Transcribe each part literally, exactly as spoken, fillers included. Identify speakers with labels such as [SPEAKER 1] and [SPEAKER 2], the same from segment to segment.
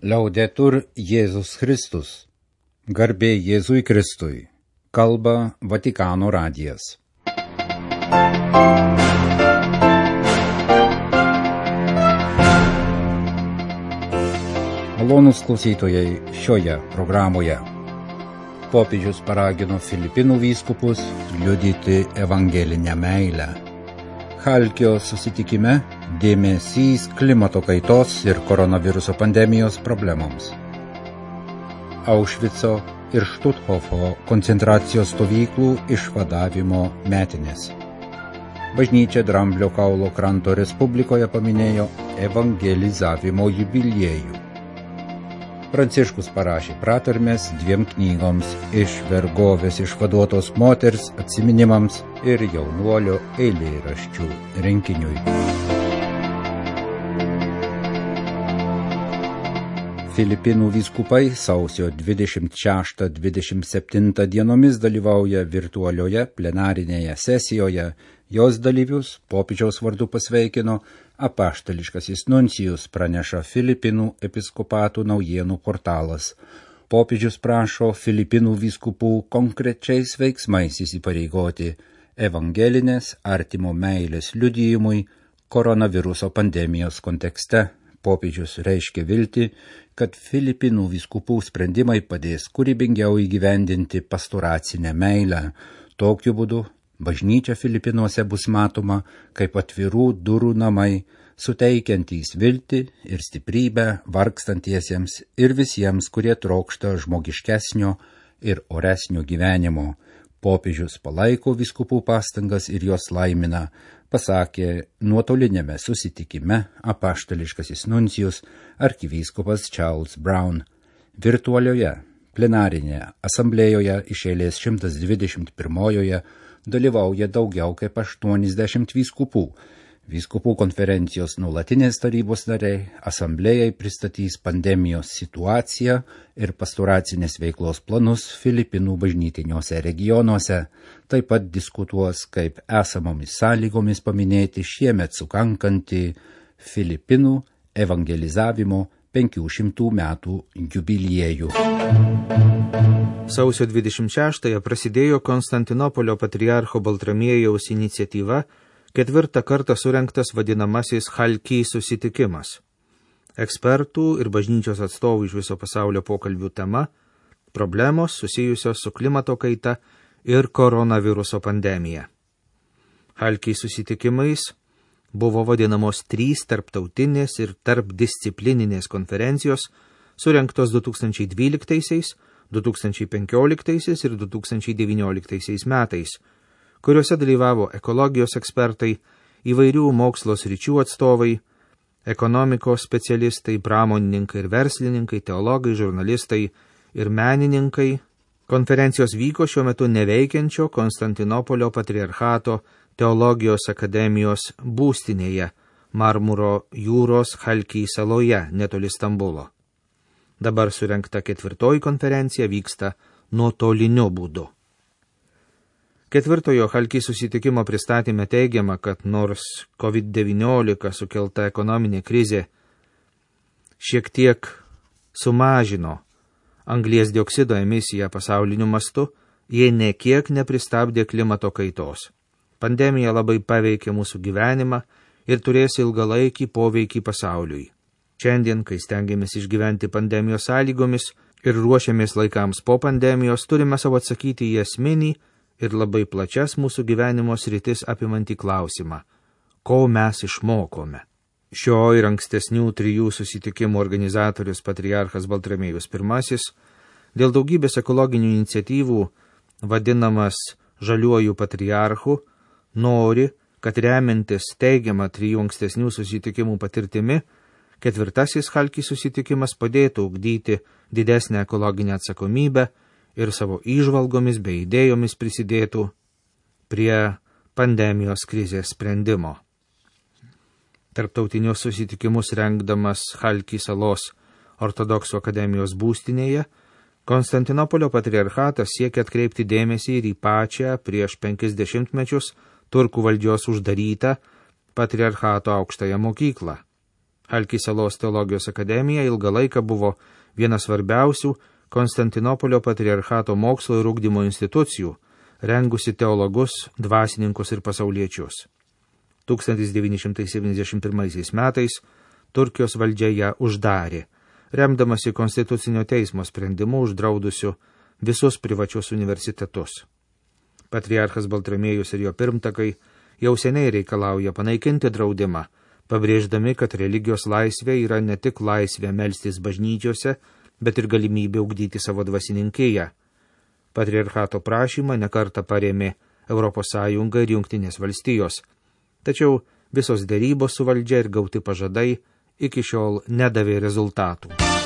[SPEAKER 1] Laudetur Jėzus Kristus. Garbė Jėzui Kristui. Kalba Vatikano radijas. Malonūs klausytojai šioje programoje. Popiežius paragino Filipinų vyskupus liudyti evangelinę meilę. Chalkio susitikime dėmesys klimato kaitos ir koronaviruso pandemijos problemoms. Aušvico ir Štuthofo koncentracijos stovyklų išvadavimo metinės. Bažnyčia Dramblio kaulo kranto Respublikoje paminėjo evangelizavimo jubiliejų. Pranciškus parašė pratarmes dviem knygoms iš vergovės išvaduotos moters atsiminimams ir jaunuolio eilėraščių rinkiniui. Filipinų vyskupai sausio dvidešimt šeštą dvidešimt septintą dienomis dalyvauja virtualioje plenarinėje sesijoje. Jos dalyvius popiežiaus vardu pasveikino apaštališkasis nuncijus, praneša Filipinų episkopatų naujienų portalas. Popiežius prašo Filipinų vyskupų konkrečiais veiksmais įsipareigoti evangelinės artimo meilės liudijimui koronaviruso pandemijos kontekste. Popiežius reiškia viltį, kad Filipinų vyskupų sprendimai padės kūrybingiau įgyvendinti pastoracinę meilę. Tokiu būdu bažnyčia Filipinuose bus matoma kaip atvirų durų namai, suteikiantys viltį ir stiprybę vargstantiesiems ir visiems, kurie trokšta žmogiškesnio ir oresnio gyvenimo. Popiežius palaiko vyskupų pastangas ir jos laimina, pasakė nuotolinėme susitikime apaštališkasis nuncijus arkivyskupas Charles Brown. Virtualioje plenarinėje asamblėjoje iš eilės šimtas dvidešimt pirmojoje dalyvauja daugiau kaip aštuoniasdešimt vyskupų. Vyskupų konferencijos nuolatinės tarybos nariai asamblėjai pristatys pandemijos situaciją ir pastoracinės veiklos planus Filipinų bažnytiniuose regionuose. Taip pat diskutuos, kaip esamomis sąlygomis paminėti šiemet sukankantį Filipinų evangelizavimo penkių šimtų metų jubiliejų.
[SPEAKER 2] Sausio dvidešimt šeštąją prasidėjo Konstantinopolio patriarcho Baltramiejaus iniciatyva ketvirtą kartą surengtas vadinamasis Chalki susitikimas. Ekspertų ir bažnyčios atstovų iš viso pasaulio pokalbių tema – problemos susijusios su klimato kaita ir koronaviruso pandemija. Chalki susitikimais buvo vadinamos trys tarptautinės ir tarpdisciplininės konferencijos, surengtos du tūkstančiai dvyliktaisiais, du tūkstančiai penkioliktaisiais ir du tūkstančiai devynioliktaisiais metais, kuriuose dalyvavo ekologijos ekspertai, įvairių mokslo sričių atstovai, ekonomikos specialistai, pramonininkai ir verslininkai, teologai, žurnalistai ir menininkai. Konferencijos vyko šiuo metu neveikiančio Konstantinopolio patriarchato teologijos akademijos būstinėje Marmuro jūros Chalki saloje netoli Stambulo. Dabar surengta ketvirtoji konferencija vyksta nuotoliniu būdu. Ketvirtojo Chalki susitikimo pristatyme teigiama, kad nors covid devyniolika sukelta ekonominė krizė šiek tiek sumažino anglies dioksido emisiją pasauliniu mastu, jie nekiek nepristabdė klimato kaitos. Pandemija labai paveikė mūsų gyvenimą ir turės ilgalaikį poveikį pasauliui. Šiandien, kai stengiamės išgyventi pandemijos sąlygomis ir ruošiamės laikams po pandemijos, turime savo atsakyti į esminį ir labai plačias mūsų gyvenimo sritis apimantį klausimą, ko mes išmokome. Šio ir ankstesnių trijų susitikimų organizatorius patriarchas Baltramiejus pirmasis dėl daugybės ekologinių iniciatyvų, vadinamas žaliuoju patriarchu, nori, kad remiantis teigiamą trijų ankstesnių susitikimų patirtimi, ketvirtasis Chalki susitikimas padėtų ugdyti didesnę ekologinę atsakomybę ir savo įžvalgomis bei idėjomis prisidėtų prie pandemijos krizės sprendimo. Tarptautinius susitikimus rengdamas Chalki salos ortodoksų akademijos būstinėje, Konstantinopolio patriarchatas siekia atkreipti dėmesį ir į pačią prieš penkis dešimtmečius turkų valdžios uždarytą patriarchato aukštąją mokyklą. Halkisalos teologijos akademija ilgą laiką buvo vienas svarbiausių Konstantinopolio patriarchato mokslo ir ugdymo institucijų, rengusi teologus, dvasininkus ir pasauliečius. tūkstantis devyni šimtai septyniasdešimt pirmaisiais metais Turkijos valdžia ją uždarė, remdamasi Konstitucinio teismo sprendimu uždraudusiu visus privačius universitetus. Patriarchas Baltramiejus ir jo pirmtakai jau seniai reikalauja panaikinti draudimą, pabrėždami, kad religijos laisvė yra ne tik laisvė melstis bažnyčiose, bet ir galimybė ugdyti savo dvasininkiją. Patriarchato prašymą nekartą parėmė Europos Sąjunga ir Jungtinės valstijos, tačiau visos dėrybos su valdžia ir gauti pažadai iki šiol nedavė rezultatų.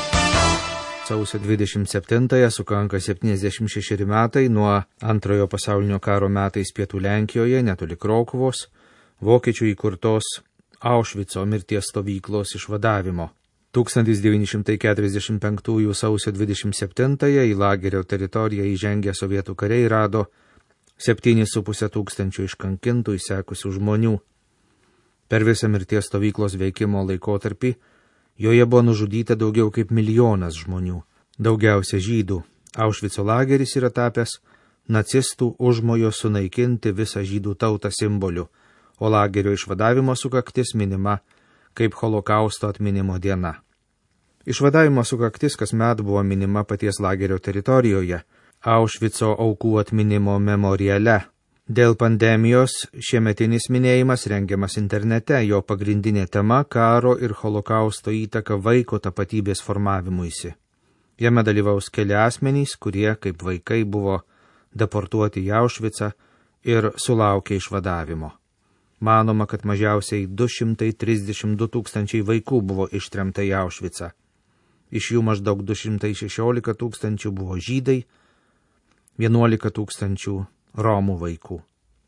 [SPEAKER 2] Sausio dvidešimt septintąją sukanka septyniasdešimt šešeri metai nuo Antrojo pasaulinio karo metais Pietų Lenkijoje, netoli Krokuvos, vokiečių įkurtos Aušvico mirties stovyklos išvadavimo. tūkstantis devyni šimtai keturiasdešimt penktųjų sausio dvidešimt septintąją į lagerio teritoriją įžengę sovietų kariai rado septynis su pusę tūkstančių iškankintų įsekusių žmonių. Per visą mirties stovyklos veikimo laikotarpį joje buvo nužudyta daugiau kaip milijonas žmonių, daugiausia žydų. Aušvico lageris yra tapęs nacistų užmojo sunaikinti visą žydų tautą simboliu, o lagerio išvadavimo sukaktis minima kaip Holokausto atminimo diena. Išvadavimo sukaktis kasmet buvo minima paties lagerio teritorijoje, Aušvico aukų atminimo memoriale. Dėl pandemijos šiemetinis minėjimas rengiamas internete, jo pagrindinė tema karo ir Holokausto įtaka vaiko tapatybės formavimuisi. Jame dalyvaus keli asmenys, kurie kaip vaikai buvo deportuoti į Aušvicą ir sulaukė išvadavimo. Manoma, kad mažiausiai du šimtai trisdešimt du tūkstančiai vaikų buvo ištremta į Aušvicą. Iš jų maždaug du šimtai šešiolika tūkstančių buvo žydai, vienuolika tūkstančių Romų vaikų.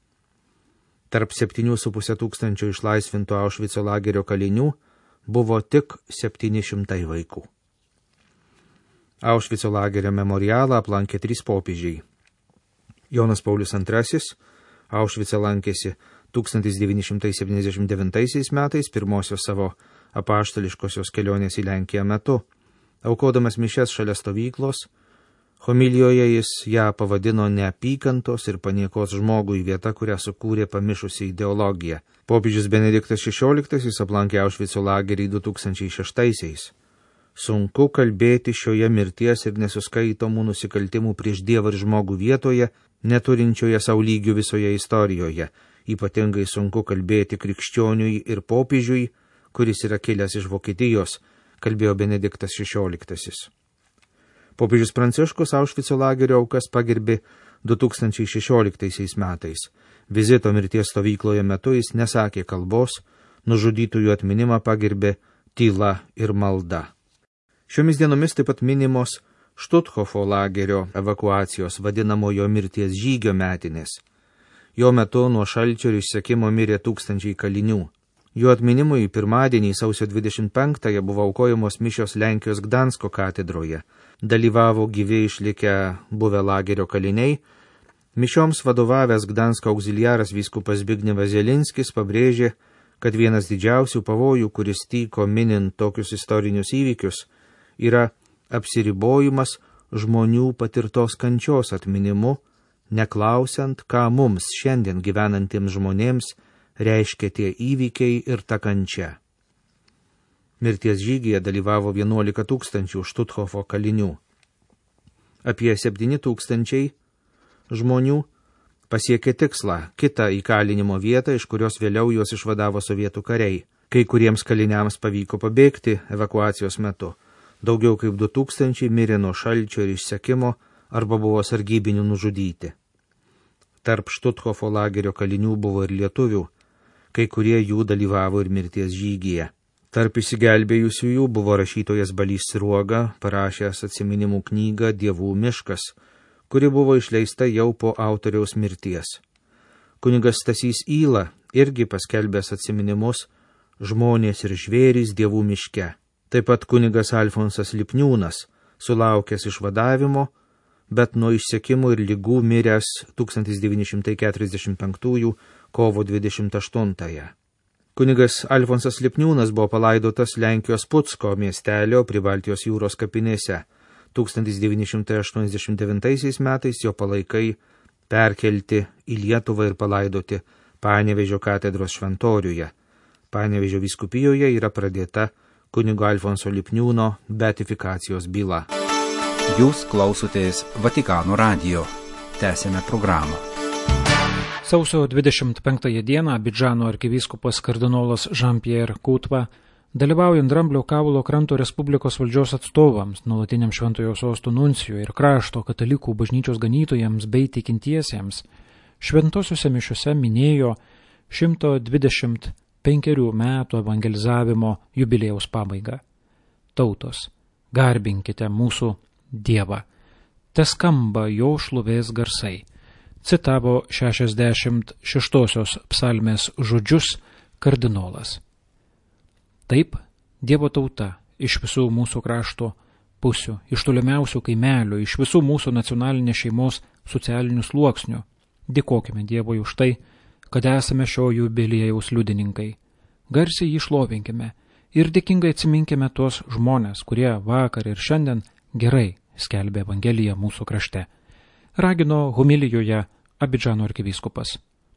[SPEAKER 2] Tarp septynių su pusę tūkstančių išlaisvintų Aušvico lagerio kalinių buvo tik septyni šimtai vaikų. Aušvico lagerio memorialą aplankė trys popiežiai. Jonas Paulius antrasis Aušvice lankėsi tūkstantis devyni šimtai septyniasdešimt devintaisiais metais pirmosios savo apaštališkosios kelionės į Lenkiją metu. Aukodamas mišias šalia stovyklos, homilijoje jis ją pavadino neapykantos ir paniekos žmogui vieta, kurią sukūrė pamišusi ideologija. Popiežius Benediktas šešioliktasis aplankė Aušvico lagerį du tūkstančiai šeštaisiais. Sunku kalbėti šioje mirties ir nesuskaitomų nusikaltimų prieš Dievą ir žmogų vietoje, neturinčioje saulygių visoje istorijoje. Ypatingai sunku kalbėti krikščioniui ir popiežiui, kuris yra kilęs iš Vokietijos, kalbėjo Benediktas šešioliktasis. Popiežius Pranciškus Aušvico lagerio aukas pagerbė du tūkstančiai šešioliktaisiais metais. Vizito mirties stovykloje metu jis nesakė kalbos, nužudytųjų atminimą pagerbė tyla ir malda. Šiomis dienomis taip pat minimos Štuthofo lagerio evakuacijos vadinamojo mirties žygio metinės. Jo metu nuo šalčio ir išsekimo mirė tūkstančiai kalinių. Jo atminimui pirmadienį sausio dvidešimt penktąją buvo aukojamos mišios Lenkijos Gdansko katedroje. Dalyvavo gyvi išlikę buvę lagerio kaliniai. Mišioms vadovavęs Gdansko auxiliaras vyskupas Zbignevas Zelinskis pabrėžė, kad vienas didžiausių pavojų, kuris tyko minint tokius istorinius įvykius, yra apsiribojimas žmonių patirtos kančios atminimu, neklausiant, ką mums šiandien gyvenantiems žmonėms reiškia tie įvykiai ir ta kančia. Mirties žygyje dalyvavo vienuolika tūkstančių Štuthofo kalinių. Apie septyni tūkstančiai žmonių pasiekė tikslą, kitą įkalinimo vietą, iš kurios vėliau juos išvadavo sovietų kariai. Kai kuriems kaliniams pavyko pabėgti evakuacijos metu. Daugiau kaip du tūkstančiai mirė nuo šalčio ir išsekimo arba buvo sargybinių nužudyti. Tarp Štuthofo lagerio kalinių buvo ir lietuvių, kai kurie jų dalyvavo ir mirties žygyje. Tarp išsigelbėjusiųjų buvo rašytojas Balys Sruoga, parašęs atsiminimų knygą Dievų miškas, kuri buvo išleista jau po autoriaus mirties. Kunigas Stasys Yla irgi paskelbęs atsiminimus Žmonės ir žvėrys Dievų miške. Taip pat kunigas Alfonsas Lipniūnas, sulaukęs išvadavimo, bet nuo išsekimų ir ligų miręs tūkstantis devyni šimtai keturiasdešimt penktųjų kovo dvidešimt aštuntąją. Kunigas Alfonsas Lipniūnas buvo palaidotas Lenkijos Putsko miestelio prie Baltijos jūros kapinėse. tūkstantis devyni šimtai aštuoniasdešimt devintaisiais metais jo palaikai perkelti į Lietuvą ir palaidoti Panevėžio katedros šventoriuje. Panevėžio vyskupijoje yra pradėta kunigo Alfonso Lipniūno beatifikacijos byla.
[SPEAKER 1] Jūs klausotės Vatikano radijo. Tęsėme programą.
[SPEAKER 3] Sausio dvidešimt penktąją dieną Abidžano arkivyskupas kardinolas Jean-Pierre Coutva, dalyvaujant Dramblio kaulo kranto Respublikos valdžios atstovams, nuolatiniam Šventojo Sosto nuncijui ir krašto katalikų bažnyčios ganytojams bei tikintiesiems, šventosiuose mišiuose minėjo šimto dvidešimt penkerių metų evangelizavimo jubiliejaus pabaigą. Tautos, garbinkite mūsų Dievą. Te skamba jo šlovės garsai. Citavo šešiasdešimt šeštosios psalmės žodžius kardinolas. Taip, Dievo tauta iš visų mūsų krašto pusių, iš tolimiausių kaimelių, iš visų mūsų nacionalinės šeimos socialinių sluoksnių. Dėkokime Dievui už tai, kad esame šio jubiliejaus liudininkai. Garsiai jį šlovinkime ir dėkingai atsiminkime tuos žmonės, kurie vakar ir šiandien gerai skelbė Evangeliją mūsų krašte. Ragino homilijoje Abidžano arkivyskupas.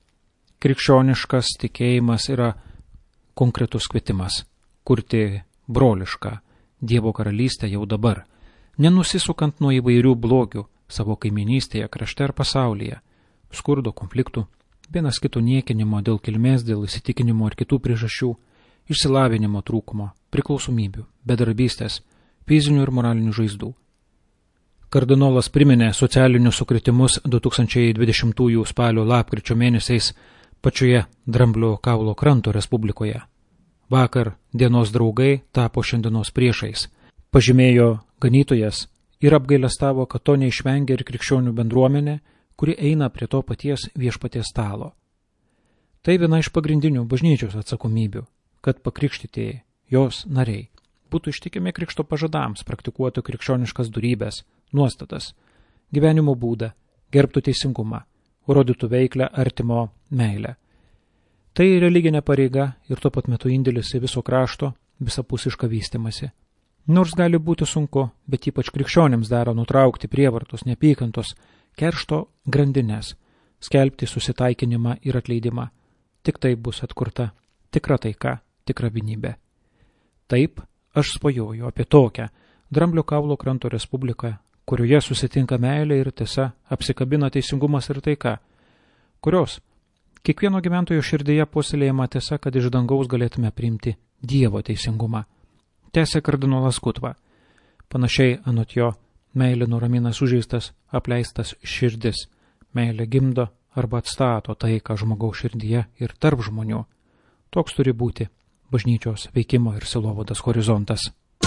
[SPEAKER 3] Krikščioniškas tikėjimas yra konkretus kvietimas kurti brolišką Dievo karalystę jau dabar, nenusisukant nuo įvairių blogių savo kaiminystėje, krašte ar pasaulyje, skurdo, konfliktų, vienas kito niekinimo dėl kilmės, dėl įsitikinimo ar kitų priežasčių, išsilavinimo trūkumo, priklausomybių, bedarbystės, fizinių ir moralinių žaizdų. Kardinolas priminė socialinius sukretimus du tūkstančiai dvidešimtųjų spalio lapkričio mėnesiais pačioje Dramblio kaulo kranto Respublikoje. Vakar dienos draugai tapo šiandienos priešais, pažymėjo ganytojas ir apgailestavo, kad to neišvengia ir krikščionių bendruomenė, kuri eina prie to paties viešpaties stalo. Tai viena iš pagrindinių bažnyčios atsakomybių, kad pakrikštytieji, jos nariai, būtų ištikimi krikšto pažadams, praktikuotų krikščioniškas dorybes, nuostatas, gyvenimo būdą, gerbtų teisingumą, rodytų veiklę artimo meilę. Tai religinė pareiga ir tuo pat metu indėlis į viso krašto visapusišką vystimąsi. Nors gali būti sunku, bet ypač krikščionėms dera nutraukti prievartos, neapykantos, keršto grandines, skelbti susitaikinimą ir atleidimą. Tik taip bus atkurta tikra taika, tikra vienybė. Taip, aš svajoju apie tokią Dramblio kaulo kranto Respubliką, kurioje susitinka meilė ir tiesa, apsikabina teisingumas ir taika, kurios kiekvieno gyventojo širdyje puoselėjama tiesa, kad iš dangaus galėtume priimti Dievo teisingumą. Tęsė kardinolas Coutva. Panašiai anot jo, meilė nuramina sužeistas, apleistas širdis. Meilė gimdo arba atstato taiką žmogaus širdyje ir tarp žmonių. Toks turi būti bažnyčios veikimo ir sielovados horizontas.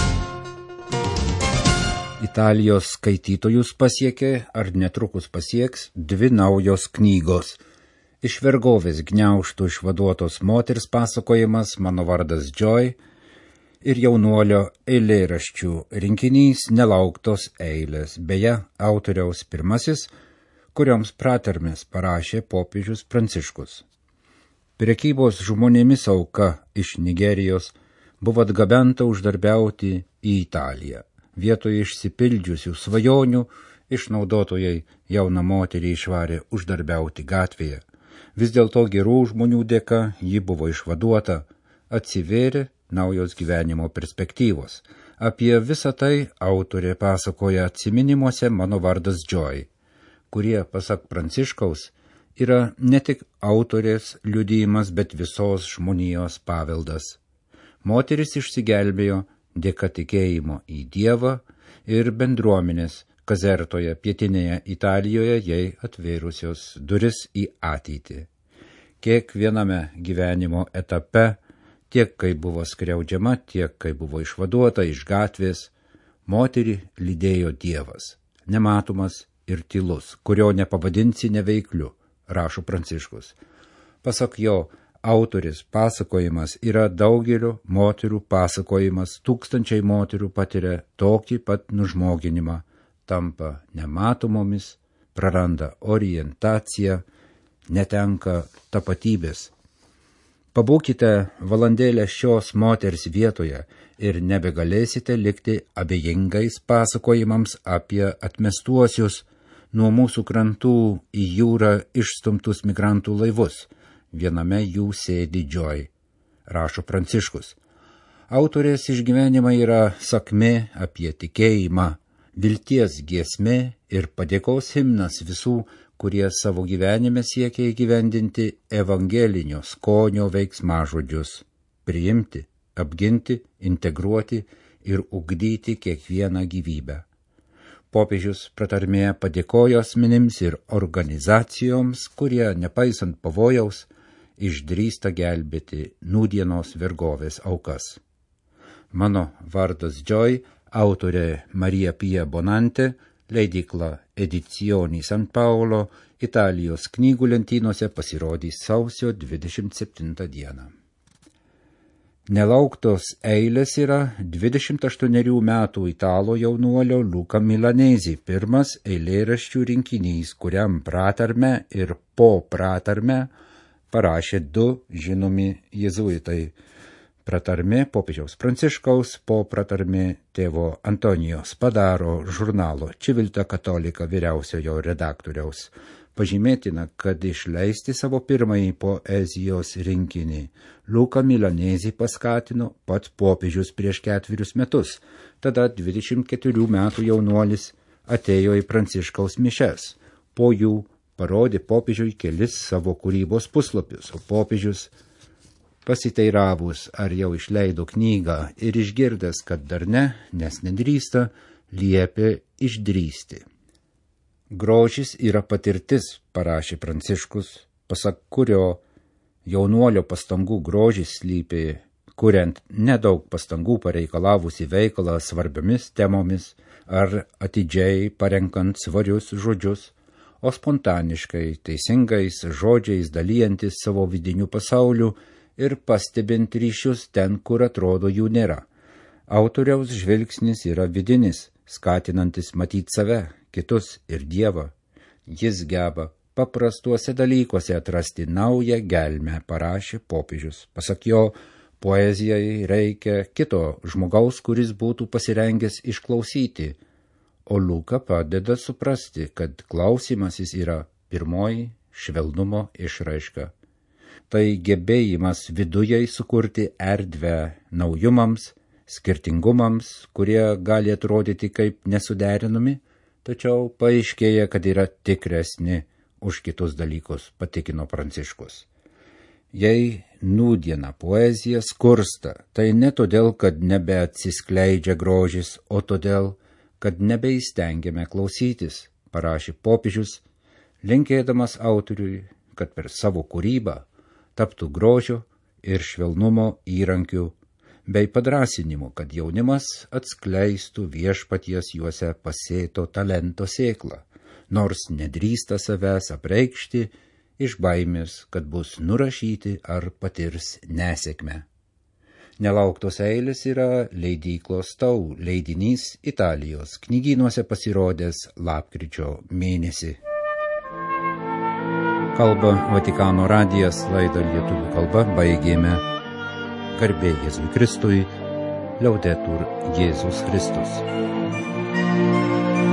[SPEAKER 1] Italijos skaitytojus pasiekė ar netrukus pasieks dvi naujos knygos. Iš vergovės gniaužtų išvaduotos moters pasakojimas Mano vardas Joy ir jaunuolio eilėraščių rinkinys Nelauktos eilės, beje, autoriaus pirmasis, kurioms pratarmes parašė popiežius Pranciškus. Prekybos žmonėmis auka iš Nigerijos buvo atgabenta uždarbiauti į Italiją. Vietoje išsipildžiusių svajonių išnaudotojai jauną moterį išvarė uždarbiauti gatvėje. Vis dėlto gerų žmonių dėka ji buvo išvaduota, atsivėrė naujos gyvenimo perspektyvos. Apie visą tai autorė pasakoja atsiminimuose Mano vardas Joy, kurie, pasak Pranciškaus, yra ne tik autorės liudijimas, bet visos žmonijos paveldas. Moteris išsigelbėjo dėka tikėjimo į Dievą ir bendruomenės Kazertoje, pietinėje Italijoje, jai atvėrusios duris į ateitį. Kiekviename gyvenimo etape, tiek kai buvo skriaudžiama, tiek kai buvo išvaduota iš gatvės, moterį lydėjo Dievas, nematomas ir tylus, kurio nepavadinsi neveikliu, rašo Pranciškus. Pasak jo, autoris pasakojimas yra daugelio moterų pasakojimas, tūkstančiai moterų patiria tokį pat nužmoginimą, tampa nematomomis, praranda orientaciją, netenka tapatybės. Pabūkite valandėlę šios moters vietoje ir nebegalėsite likti abejingais pasakojimams apie atmestuosius nuo mūsų krantų į jūrą išstumtus migrantų laivus. Viename jų sėdi Joy, rašo Pranciškus. Autorės išgyvenimai yra sakmė apie tikėjimą, vilties giesmė ir padėkos himnas visų, kurie savo gyvenime siekia įgyvendinti evangelinio skonio veiksmažodžius – priimti, apginti, integruoti ir ugdyti kiekvieną gyvybę. Popiežius pratarmėje padėkojo asmenims ir organizacijoms, kurie, nepaisant pavojaus, išdrįsta gelbėti nūdienos vergovės aukas. Mano vardas Joy, autorė Marija Pia Bonante, leidykla Edizioni San Paolo, Italijos knygų lentynose pasirodys sausio dvidešimt septintą dieną. Nelauktos eilės yra dvidešimt aštuonerių metų italo jaunuolio Luca Milanesi pirmas eilėraščių rinkinys, kuriam pratarme ir po pratarme parašė du žinomi jėzuitai. Pratarmė popiežiaus Pranciškaus, po pratarmė tėvo Antonijo Spadaro žurnalo Civiltà Cattolica vyriausiojo redaktoriaus. Pažymėtina, kad išleisti savo pirmąjį poezijos rinkinį Luca Milanesi paskatino pats popiežius prieš ketverius metus. Tada dvidešimt keturių metų jaunuolis atėjo į Pranciškaus mišias. Po jų parodė popiežiui kelis savo kūrybos puslapius, o popiežius pasiteiravus, ar jau išleido knygą ir išgirdęs, kad dar ne, nes nedrįsta, liepė išdrįsti. Grožis yra patirtis, parašė Pranciškus, pasak kurio jaunuolio pastangų grožis slypi, kuriant nedaug pastangų pareikalavusi veikalą svarbiomis temomis ar atidžiai parenkant svarius žodžius, o spontaniškai, teisingais žodžiais dalyjantis savo vidiniu pasauliu ir pastebint ryšius ten, kur atrodo jų nėra. Autoriaus žvilgsnis yra vidinis, skatinantis matyti save, kitus ir Dievą. Jis geba paprastuose dalykuose atrasti naują gelmę, parašė popiežius. Pasak jo, poezijai reikia kito žmogaus, kuris būtų pasirengęs išklausyti, o Luka padeda suprasti, kad klausimasis yra pirmoji švelnumo išraiška. Tai gebėjimas viduje sukurti erdvę naujumams, skirtingumams, kurie gali atrodyti kaip nesuderinami, tačiau paaiškėja, kad yra tikresni už kitus dalykus, patikino Pranciškus. Jei nūdiena poezija skursta, tai ne todėl, kad nebeatsiskleidžia grožis, o todėl, kad nebeįstengiame klausytis, parašė popiežius, linkėdamas autoriui, kad per savo kūrybą taptų grožio ir švelnumo įrankių, bei padrasinimu, kad jaunimas atskleistų viešpaties juose pasėto talento sėklą, nors nedrįsta savęs apreikšti iš baimės, kad bus nurašyti ar patirs nesėkmę. Nelauktos eilės yra leidyklos Tau leidinys Italijos knygynuose pasirodęs lapkričio mėnesį. Kalba Vatikano radijas, laidą lietuvių kalba baigėme. Garbė Jėzui Kristui, Liaudetur Jėzus Kristus.